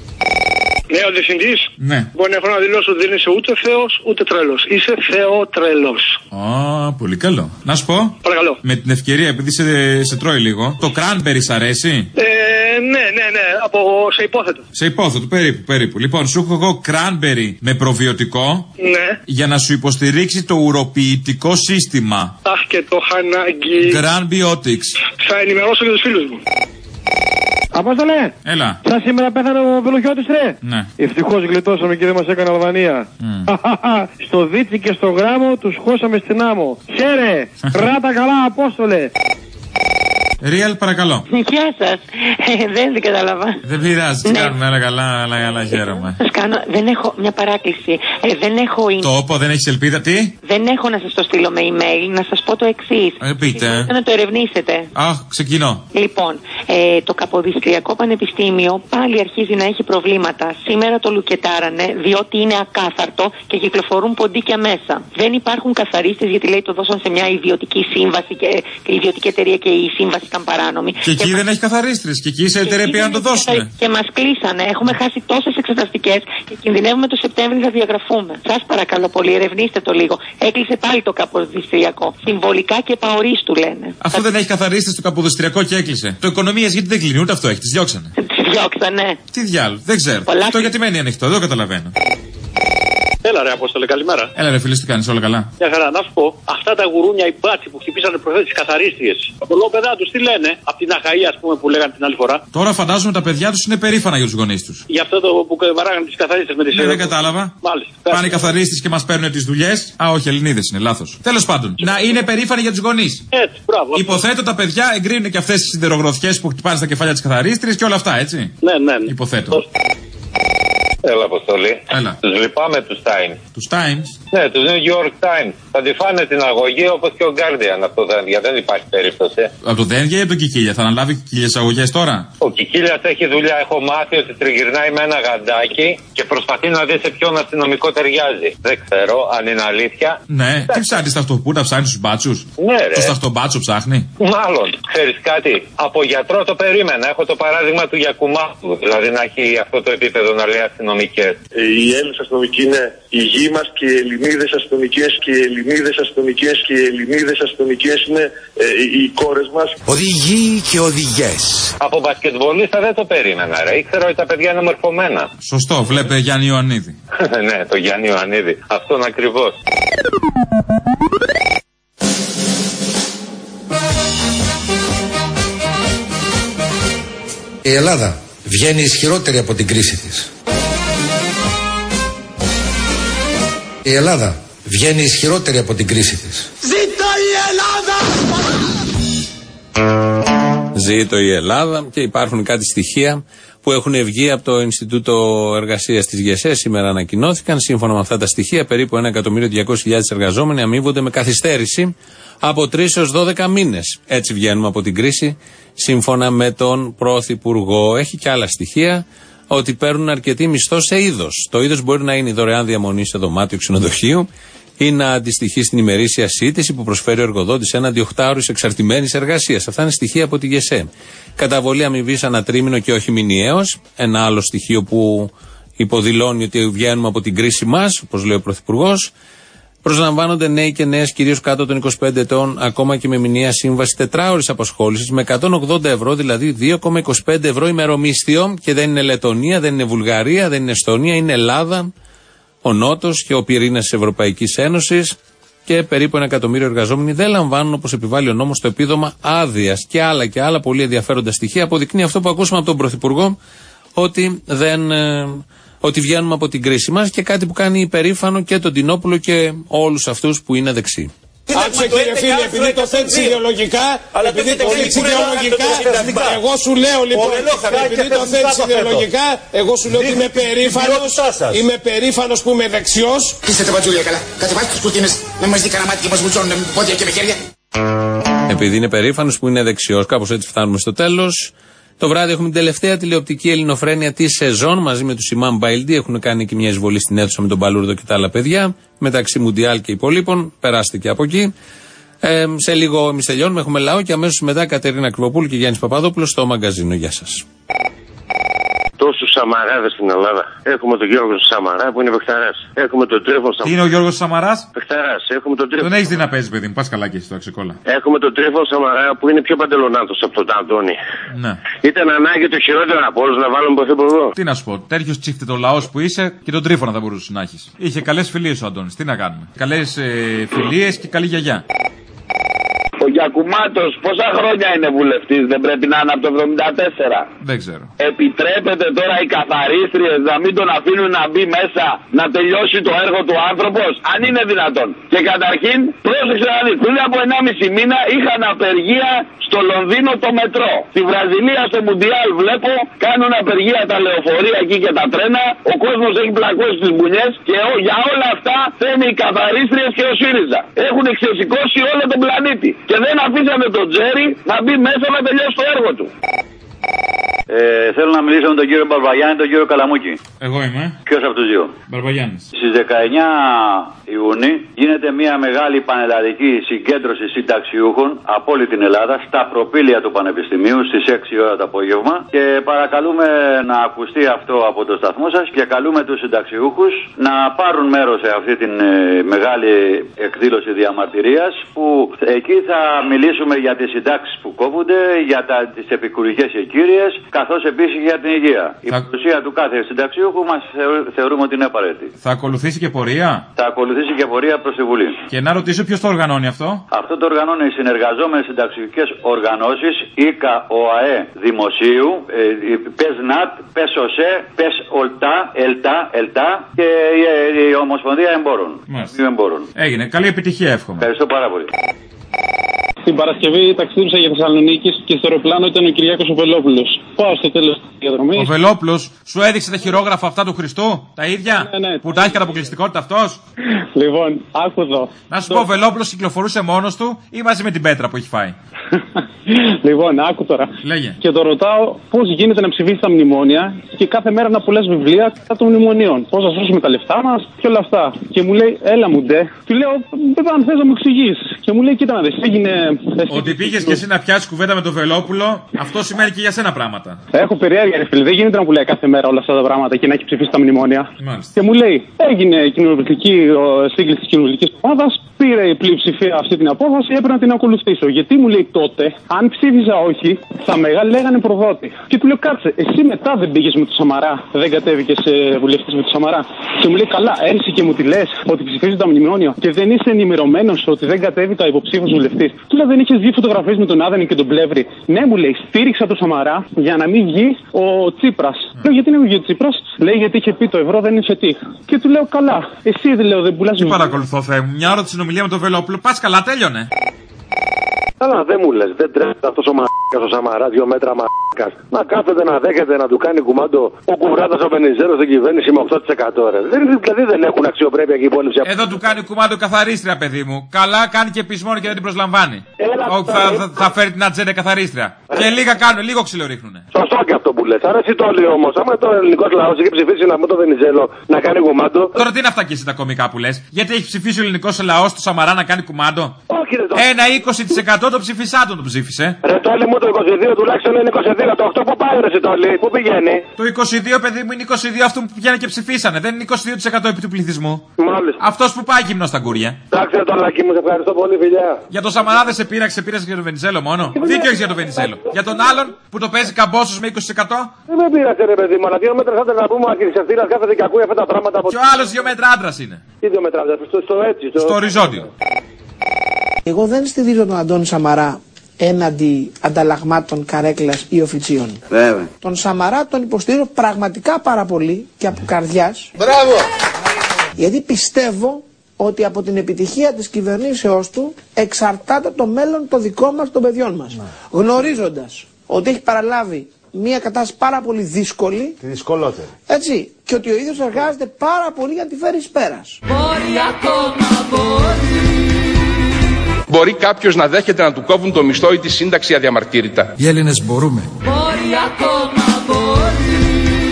Ναι, ο διευθυντής. Ναι. Λοιπόν, έχω να δηλώσω ότι δεν είσαι ούτε Θεός ούτε τρελός. Είσαι θεοτρελός. Α, πολύ καλό. Να σου πω. Παρακαλώ. Με την ευκαιρία, επειδή σε τρώει λίγο, το κράνμπερι σ' αρέσει? Ναι. Σε υπόθετο. Σε υπόθετο, περίπου. Λοιπόν, σου έχω εγώ κράνμπερι με προβιωτικό. Ναι. Για να σου υποστηρίξει το ουροποιητικό σύστημα. Αχ, και το χανάκι. Granbiotics. Θα ενημερώσω και τους φίλους μου. Απόστολε! Έλα. Σαν σήμερα πέθανε ο Βελοχιώτης ρε! Ναι. Ευτυχώς γλιτώσαμε και δεν μας έκανε Αλβανία. Στο Δίτσι και στο Γράμμο τους χώσαμε στην άμμο. Χαίρε! Ράτα καλά, Απόστολε! Ριέλ, παρακαλώ. Γεια σας. Δεν κατάλαβα. Δεν πειράζει, τι κάνουμε, αλλά καλά, χαίρομαι. Σας κάνω, δεν έχω μια παράκληση. Δεν έχω. Το όπο, δεν έχεις ελπίδα, τι? Δεν έχω να σας το στείλω με email, να σας πω το εξής. Πείτε. Να το ερευνήσετε. Αχ, ξεκινώ. Λοιπόν, το Καποδιστριακό Πανεπιστήμιο πάλι αρχίζει να έχει προβλήματα. Σήμερα το λουκετάρανε, διότι είναι ακάθαρτο και κυκλοφορούν ποντίκια μέσα. Δεν υπάρχουν καθαρίστες, γιατί λέει το δώσαν σε μια ιδιωτική σύμβαση και η ιδιωτική εταιρεία και η σύμβαση ήταν παράνομη. Και εκεί δεν έχει καθαρίστρες. Και εκεί σε εταιρεία πήγαν να το δώσουν. Και μας κλείσανε. Έχουμε χάσει τόσες εξεταστικές και κινδυνεύουμε το Σεπτέμβρη να διαγραφούμε. Σας παρακαλώ πολύ, ερευνήστε το λίγο. Έκλεισε πάλι το Καποδιστριακό. Συμβολικά και παορίστου λένε. Αυτό δεν έχει καθαρίστες το Καποδιστριακό και έκλεισε. Το Οικονομίας γιατί δεν κλείνει, ούτε αυτό έχει. Τις διώξανε. Τις διώξανε. Τι διάλογο, δεν ξέρω. Αυτό γιατί μένει ανοιχτό, δεν το καταλαβαίνω. Έλα ρε Απόστολε, καλημέρα. Έλα ρε φίλε, τι κάνεις, όλα καλά? Μια χαρά, να σου πω, αυτά τα γουρούνια οι μπάτσι που χτυπήσανε προχθές τις καθαρίστριες. Τα κολόπεδα τους τι λένε, από την Αχαΐ ας πούμε που λέγανε την άλλη φορά. Τώρα φαντάζομαι τα παιδιά τους είναι περήφανα για τους γονείς τους. Γι' αυτό το που βαράγανε τις καθαρίστριες με τις Ναι, δεν κατάλαβα. Μάλιστα. Πάνε οι καθαρίστες και μας παίρνουν τις δουλειές. Α, όχι, Ελληνίδες είναι, λάθος. Τέλος πάντων, να είναι περήφανοι για τους γονείς. Έτσι, μπράβο. Υποθέτω τα παιδιά εγκρίνουν και αυτές τις σιδερογροθιές που χτυπάνε στα κεφάλια της καθαρίστριας και όλα αυτά, έτσι. Ναι. Υποθέτω. Έλα, Αποστολή. Έλα. Τους λυπάμαι τους Times. Τους Times? Ναι, τους New York Times. Θα τη φάνε την αγωγή όπως και ο Guardian από το Δένδια. Δεν υπάρχει περίπτωση. Από το Δένδια ή από τον Κικίλια? Θα αναλάβει Κικίλιας αγωγές τώρα? Ο Κικίλιας έχει δουλειά. Έχω μάθει ότι τριγυρνάει με ένα γαντάκι και προσπαθεί να δει σε ποιον αστυνομικό ταιριάζει. Δεν ξέρω αν είναι αλήθεια. Ναι, τι ψάχνει σταυτοπού, τα ψάχνει στους μπάτσους? Ναι, ρε. Το σταυτομπάτσο ψάχνει. Μάλλον. Ξέρεις κάτι. Από γιατρό το περίμενα. Έχω το παράδειγμα του Γιακουμάτου. Δηλαδή να έχει αυτό το επίπεδο να λέει αστυνομικές. Οι Έλληνες αστυνομικοί είναι η γη μας και οι Ελληνίδες αστυνομικές και οι Ελληνίδες αστυνομικές και οι Ελληνίδες αστυνομικές είναι οι κόρες μας. Οδηγοί και οδηγές. Από μπασκετμπολίστα δεν το περίμενα, ρε. Ήξερα ότι τα παιδιά είναι μορφωμένα. Σωστό, βλέπε Γιάννη Ιωαννίδη. Ναι, το Γιάννη Ιωαννίδη. Αυτόν ακριβώς. Η Ελλάδα βγαίνει ισχυρότερη από την κρίση της. Η Ελλάδα βγαίνει ισχυρότερη από την κρίση της. Ζήτω η Ελλάδα! Ζήτω η Ελλάδα. Και υπάρχουν κάτι στοιχεία που έχουν βγει από το Ινστιτούτο Εργασίας της ΓΕΣΕ. Σήμερα ανακοινώθηκαν. Σύμφωνα με αυτά τα στοιχεία, περίπου 1.200.000 εργαζόμενοι αμείβονται με καθυστέρηση από 3 έως 12 μήνες. Έτσι βγαίνουμε από την κρίση, σύμφωνα με τον Πρωθυπουργό. Έχει και άλλα στοιχεία, ότι παίρνουν αρκετή μισθό σε είδος. Το είδος μπορεί να είναι η δωρεάν διαμονή σε δωμάτιο ξενοδοχείου ή να αντιστοιχεί στην ημερήσια σύντηση που προσφέρει ο εργοδότης έναντι 8ωρης εξαρτημένης εργασίας. Αυτά είναι στοιχεία από τη ΓΕΣΕ. Καταβολή αμοιβής ανά τρίμηνο και όχι μηνιαίως. Ένα άλλο στοιχείο που υποδηλώνει ότι βγαίνουμε από την κρίση μας, όπως λέει ο Πρωθυπουργός. Προσλαμβάνονται νέοι και νέες, κυρίως κάτω των 25 ετών, ακόμα και με μηνιαία σύμβαση 4ωρης απασχόλησης, με 180 ευρώ, δηλαδή 2,25 ευρώ ημερομίσθιο. Και δεν είναι Λετωνία, δεν είναι Βουλγαρία, δεν είναι Εστονία, είναι Ελλάδα, ο Νότος και ο πυρήνας της Ευρωπαϊκής Ένωσης. Και περίπου 1 εκατομμύριο εργαζόμενοι δεν λαμβάνουν, όπως επιβάλλει ο νόμος, το επίδομα άδειας. Και άλλα πολύ ενδιαφέροντα στοιχεία. Αποδεικνύει αυτό που ακούσαμε από τον Πρωθυπουργό, ότι βγαίνουμε από την κρίση μας, και κάτι που κάνει υπερήφανο και τον Τινόπουλο και όλους αυτούς που είναι δεξιοί. Άκουσε κύριε φίλε, επειδή το θέτεις ιδεολογικά, εγώ σου λέω λοιπόν, επειδή το θέτεις ιδεολογικά, εγώ σου λέω ότι είμαι περήφανος που είμαι δεξιός. Είστε τα μπατζούλια καλά, κατεβάστε τους κουρτίνες, να μας δει κανένα μάτι και μας βουτσώνουν με πόδια και με χέρια. Επειδή είναι περήφανος που είναι δεξιός, κάπως έτσι φτάνουμε στο τέλος. Το βράδυ έχουμε την τελευταία τηλεοπτική ελληνοφρένεια τη σεζόν μαζί με του Ιμάμ Μπαϊλντί. Έχουν κάνει και μια εισβολή στην αίθουσα με τον Παλούρδο και τα άλλα παιδιά. Μεταξύ Μουντιάλ και υπολείπων. Περάστε και από εκεί. Σε λίγο εμείς τελειώνουμε, έχουμε λαό και αμέσως μετά Κατερίνα Κρυβοπούλου και Γιάννης Παπαδόπουλος στο μαγκαζίνο. Γεια σας. Τόσους Σαμαράδες στην Ελλάδα. Έχουμε τον Γιώργο Σαμαρά που είναι παιχταράς. Έχουμε τον Τρέφον Σαμαρά. Τι είναι ο Γιώργος Σαμαράς? Παιχταράς. Έχουμε τον Τρέφον. Τον έχεις δει να παίζει, παιδί μου. Πας καλά και εσύ στο αξικόλα. Έχουμε τον Τρέφον Σαμαρά που είναι πιο παντελονάτος από τον Αντώνη. Ναι. Ήταν ανάγκη το χειρότερο από όλους να βάλουμε πρωθυπουργό. Τι να σου πω, τέτοιος τσίφτετο λαός που είσαι και τον Τρίφωνα θα μπορούσες να έχεις. Είχε καλές φιλίες ο Αντώνης. Τι να κάνουμε. Καλές φιλίες και καλή γιαγιά. Ο Γιακουμάτος πόσα χρόνια είναι βουλευτής, δεν πρέπει να είναι από το 74? Δεν ξέρω. Επιτρέπεται τώρα οι καθαρίστριες να μην τον αφήνουν να μπει μέσα, να τελειώσει το έργο του άνθρωπος, αν είναι δυνατόν? Και καταρχήν, πρόσεξε να δεις, πριν από 1,5 μήνα είχαν απεργία στο Λονδίνο το μετρό. Στη Βραζιλία στο Μουντιάλ βλέπω κάνουν απεργία τα λεωφορεία εκεί και τα τρένα. Ο κόσμος έχει πλακώσει στις μπουνιές και για όλα αυτά θέμει οι καθαρίστριες και ο ΣΥΡΙΖΑ. Έχουν ξεσηκώσει όλο τον πλανήτη. Και δεν αφήσανε τον Τζέρι να μπει μέσα να τελειώσει το έργο του. Θέλω να μιλήσω με τον κύριο Μπαρβαγιάννη και τον κύριο Καλαμούκη. Εγώ είμαι. Ποιος από τους δύο? Μπαρβαγιάννης. Στις 19 Ιουνίου γίνεται μια μεγάλη πανελλαδική συγκέντρωση συνταξιούχων από όλη την Ελλάδα στα προπήλαια του Πανεπιστημίου στις 6 ώρα το απόγευμα και παρακαλούμε να ακουστεί αυτό από το σταθμό σας και καλούμε τους συνταξιούχους να πάρουν μέρος σε αυτή την μεγάλη εκδήλωση διαμαρτυρίας που εκεί θα μιλήσουμε για τις συντάξεις που κόβονται, για τις επικουρικές εκκύριες, καθώς επίσης για την υγεία. Η παρουσία του κάθε συνταξιούχου μας θεωρούμε ότι είναι απαραίτητη. Θα ακολουθήσει και πορεία? Θα ακολουθήσει και πορεία προς τη Βουλή. Και να ρωτήσω ποιος το οργανώνει αυτό? Αυτό το οργανώνει οι συνεργαζόμενες συνταξιούχες οργανώσεις, ΙΚΑ, ΟΑΕ, Δημοσίου, ΠΕΣΝΑΤ, ΠΕΣΟΣΕ, ΠΕΣΟΛΤΑ, ΕΛΤΑ και η Ομοσπονδία Εμπόρων. Έγινε. Καλή επιτυχία εύχομαι. Ευχαριστώ πάρα πολύ. Την Παρασκευή ταξίδεψα για Θεσσαλονίκη και στο αεροπλάνο ήταν ο Κυριάκος ο Βελόπουλος. Πάω στο τέλος της διαδρομής. Ο Βελόπουλος σου έδειξε τα χειρόγραφα αυτά του Χριστού, τα ίδια? Ναι. Που τα έχει κατά αποκλειστικότητα αυτός? Λοιπόν, άκου εδώ. Να σου πω, ο Βελόπουλος κυκλοφορούσε μόνος του ή μαζί με την πέτρα που έχει φάει? Λοιπόν, άκου τώρα. Λέγε. Και το ρωτάω πώς γίνεται να ψηφίσει τα μνημόνια και κάθε μέρα να πουλάς βιβλία κατά των μνημονίων. Πώς θα σώσουμε τα λεφτά μας και όλα αυτά. Και μου λέει, έλα μου ντε. Του λέω, δεν αν θες να μου εξηγείς. Και μου λέει, κοίτα να δεις, έγινε. Ότι πήγες και εσύ να πιάσεις κουβέντα με τον Βελόπουλο, αυτό σημαίνει και για σένα πράγματα. Έχω περιέργεια, ρε φίλε. Δεν γίνεται να πουλάει κάθε μέρα όλα αυτά τα πράγματα και να έχει ψηφίσει τα μνημόνια. Μάλιστα. Και μου λέει, έγινε κοινοβουλευτική σύγκληση τη κοινοβουλευτική ομάδα, πήρε η πλειοψηφία αυτή την απόφαση, έπρεπε να την ακολουθήσω. Γιατί μου λέει τότε, αν ψήφιζα όχι, θα λέγανε προδότη. Και του λέω, κάτσε, εσύ μετά δεν πήγες με το Σαμαρά, δεν κατέβηκες βουλευτής με το Σαμαρά. Και μου λέει, καλά, έρθει και μου τη λες ότι ψηφίζει τα μνημόνια και δεν είσαι ενημερωμένος ότι δεν κατέβηκα υποψήφιος βουλευτής. Του λέω, δεν είχες δει φωτογραφίες με τον Άδωνη και τον Πλεύρη? Ναι, μου λέει, στήριξα το Σαμαρά για να μην βγει ο Τσίπρας. Λέω, γιατί δεν βγει ο Τσίπρας? Λέει, γιατί είχε πει το ευρώ δεν είναι τι. Και του λέω, καλά, εσύ δεν πουλάς. Τι παρακολουθώ, Θεέ μου, μια ώρα τη συνομιλία με τον Βελόπουλο, πας καλά, τέλειωνε. Καλά, δεν μου λες, δεν τρέχει αυτός ο μαλάκας ο Σαμαρά, 2 μέτρα μαλάκας. Να κάθεται να δέχεται να του κάνει κουμάντο ο Κουβράτας ο Βενιζέλος στην κυβέρνηση με 8% ρε. Δηλαδή δεν έχουν αξιοπρέπεια και υπόλοιψη. Εδώ του κάνει κουμάντο καθαρίστρια, παιδί μου. Καλά κάνει και πεισμόνι και δεν την προσλαμβάνει. Θα φέρει την ατζέντα καθαρίστρια. Και λίγα κάνουν, λίγο ξύλο ρίχνουνε. Σωστό και αυτό που λες. Άρα εσύ το λέει όμως. Άμα το ελληνικό λαό είχε ψηφίσει να με το Βενιζέλο να κάνει κουμάντο. Τώρα τι είναι αυτά και εσύ τα κομικά που λες? Γιατί έχει ψηφίσει ο ελληνικό λαό του Σαμαρά να κάνει κουμάντο? Όχι, ρε, ένα 20% το ψηφισάτο το ψήφισε. Ρε Τόλι μου, το 22 τουλάχιστον είναι 22. Το 8 που πάει ρε Τόλι, πού πηγαίνει? Το 22 παιδί μου είναι 22 αυτού που πηγαίνουν και ψηφίσανε. Δεν είναι 22% επί του πληθυσμού. Μάλιστα. Αυτός που πάει γυμνό στα γκούρια. Εντάξει ρε Τόλακι μου, σε ευχαριστώ πολύ φιλιά. Για τον Σαμαρά δεν σε πείραξε για τον Βενιζέλο μόνο. Δίκιο έχεις για τον Βενιζέλο. Για τον άλλον που το παίζει καμπόσος με 20%. Δεν με πείραξε ρε παιδί μου, αλλά 2 μέτρα θα να πούμε ο Ακυρισιαστήρας κάθεται και ακούει αυτά τα πράγματα από. Και ο άλλος 2 μέτρα άντρας είναι. Τι 2 μέτρα άντρας, στο έτσι. Στο οριζόντιο. Εγώ δεν στηρίζω τον Αντώνη Σαμαρά έναντι ανταλλαγμάτων καρέκλας ή οφιτσίων. Βέβαια. Τον Σαμαρά τον υποστηρίζω πραγματικά πάρα πολύ και από καρδιάς. Μπράβο! Γιατί πιστεύω ότι από την επιτυχία της κυβερνήσεώς του εξαρτάται το μέλλον το δικό μας των παιδιών μας. Ναι. Γνωρίζοντας ότι έχει παραλάβει μια κατάσταση πάρα πολύ δύσκολη. Τη δυσκολότερη. Έτσι. Και ότι ο ίδιος εργάζεται πάρα πολύ για να τη φέρει εις πέρας. Μπορεί ακόμα, μπορεί. Μπορεί κάποιος να δέχεται να του κόβουν το μισθό ή τη σύνταξη αδιαμαρτύρητα? Οι Έλληνες μπορούμε. Μπορεί ακόμα, μπορεί.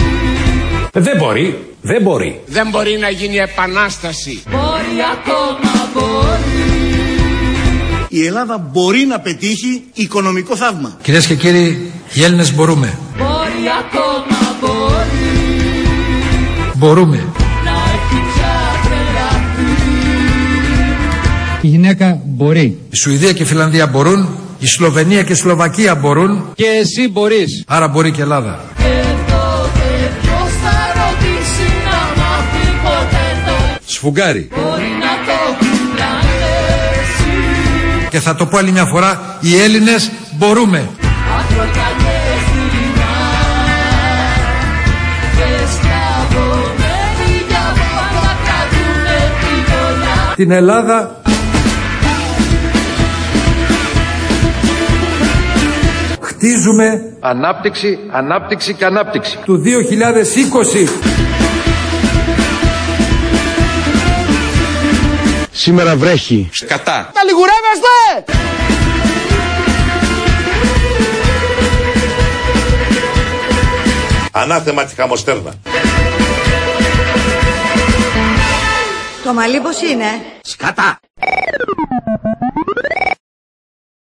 Δεν μπορεί. Δεν μπορεί. Δεν μπορεί να γίνει επανάσταση. Μπορεί ακόμα, μπορεί. η Ελλάδα μπορεί να πετύχει οικονομικό θαύμα. Κυρίες και κύριοι, οι Έλληνες μπορούμε. Μπορεί ακόμα, μπορεί. Μπορούμε. Να έχει πια τρελαθεί. Η γυναίκα μπορεί. Η Σουηδία και η Φιλανδία μπορούν. Η Σλοβενία και η Σλοβακία μπορούν. Και εσύ μπορείς. Άρα μπορεί και η Ελλάδα. Σφουγγάρι. Και θα το πω άλλη μια φορά, οι Έλληνες μπορούμε. Την Ελλάδα χτίζουμε ανάπτυξη, ανάπτυξη και ανάπτυξη του 2020. Σήμερα βρέχει. Σκατά. Τα λιγουρεύεστε! Ανάθεμα τη χαμοστέρνα. Το μαλλί πώς είναι? Σκατά!